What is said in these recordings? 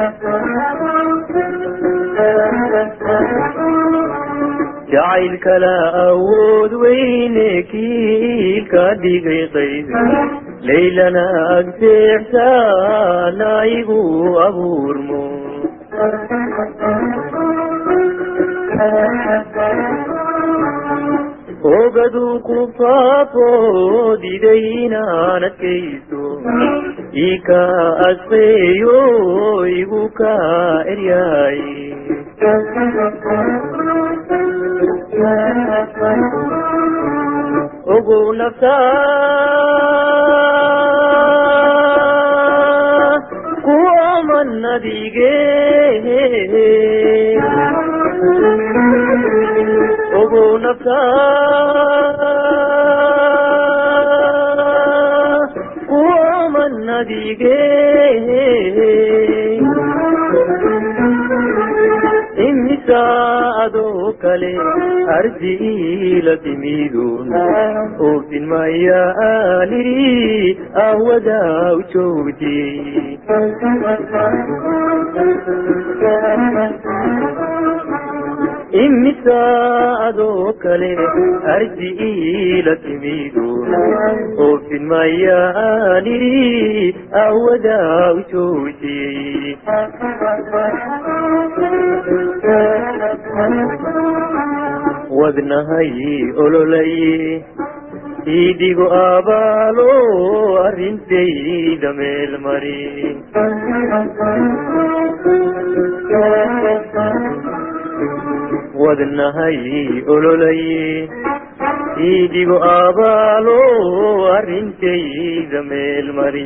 جعل كلا أود وينك الكادي قيد ليلنا أكتب سانا أبو رمو وقدو كفافو ديدينا نكيسو إيكا أسفيو إيبوكا إرياي أقول نفسا قوما نديجي أقول نفسا قوما نديجي إمساء كلي أرجي لتميدون أوفي المايا آلري أهودا وشوتي إمساء كلي أرجي لتميدون أوفي المايا آلري أهودا وشوتي wadnahay ololay idigo abaalo arintayda meel mari wadnahay ololay idigo abaalo arintayda meel mari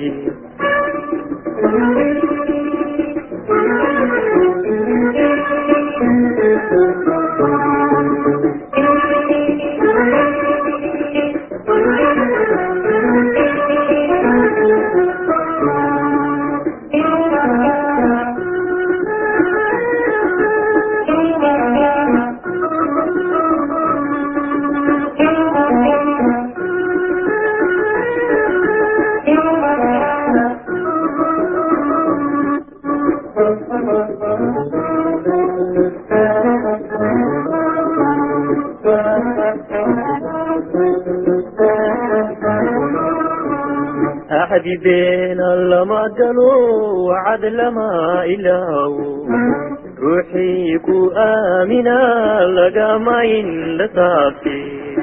أحد بين لما قالوا وعد لما إله روحي كو آمنا لقى ما لصافي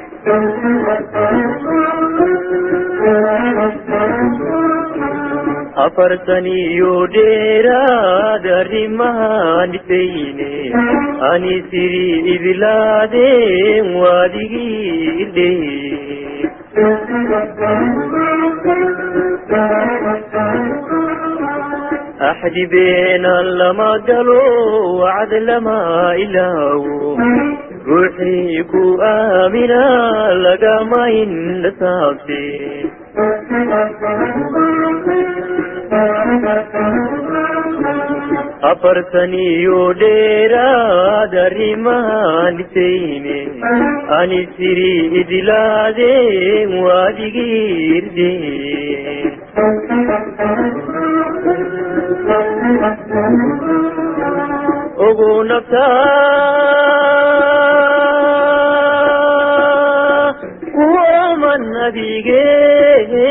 أفرتني يوديرا داري ما نتيني أني سيري إبلادي وادي إلي أحد بين لما قالوا وعد لما إله روحي كو آمنا لقى ما لصافي أفرتني يوديرا داري ما نتيني أني سيري إدلادي وادي غيردي أغو نفسا ومن نبيجي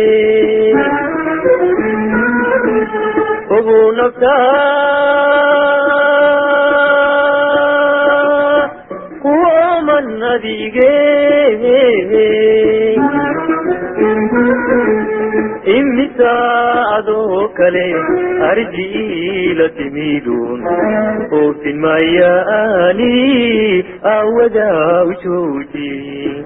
أغو نفسا ومن نبيجي إمساء كلي أرجي لتميدون أوفي المايا آلي أودا وشوتي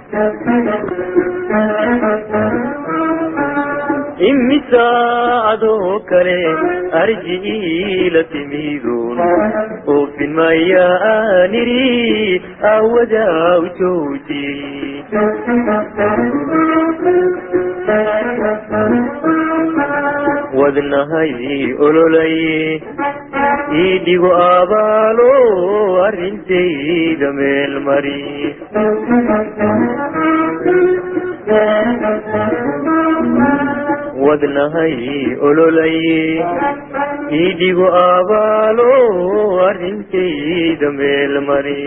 إمساء كلي أرجي لتميدون أوفي المايا آلي أودا وشوتي wadnahay ololay idigo abaalo arintayda meel mari wadnahay ololaye idigu abaalo arrintayda meel mari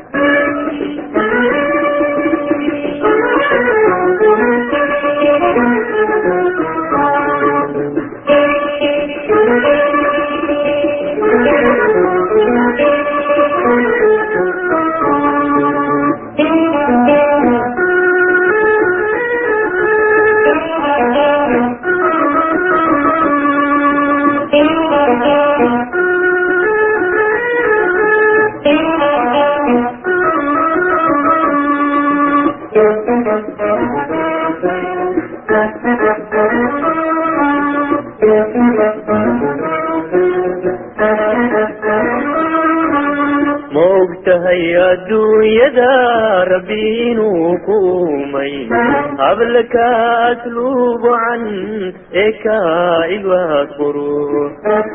moogtahay adduunyada rabbi inuu ku uumay hablaka asluubu can eka ilwaad quru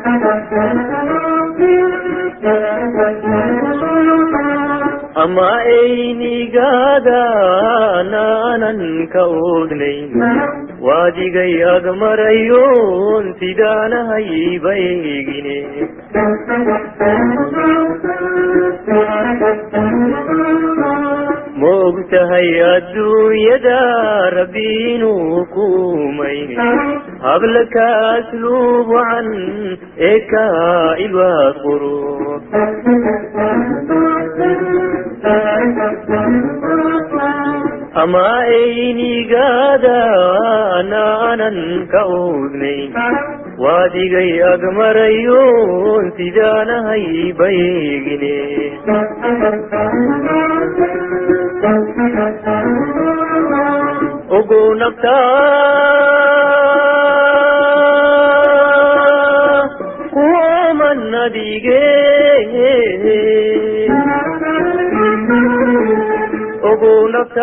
ama aynigaada naanan ka oodnayn waadigay agmarayoon sidaanahay baygine moogtahay adduunyada rabbi inuu ku uumay hablaka asluubu can eka ilwaad quru ama aynigaada naanan ka oodnayn waadigay agmarayoon sidaanahay baygine ogow naftaa kuwaman adige ogow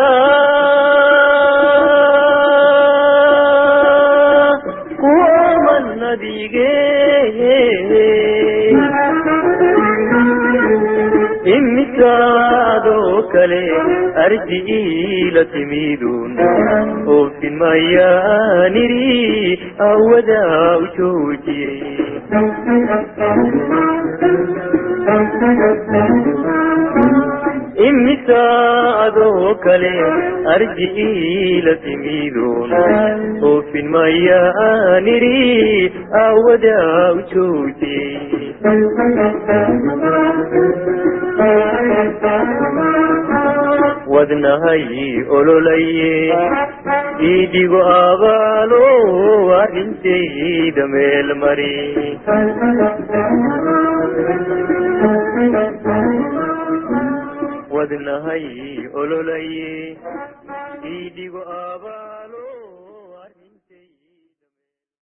naftaa kuwaman adige imisaadoo kale arji ila timidun oofin mayaaniri awadaa u joojiyey imisaadoo kale arji ila timidun oofin mayaaniri awadaa u joojiyey wadnahay ololaye idigu abaalo arrintayda meel mari wadnahay ololaye idigu abaalo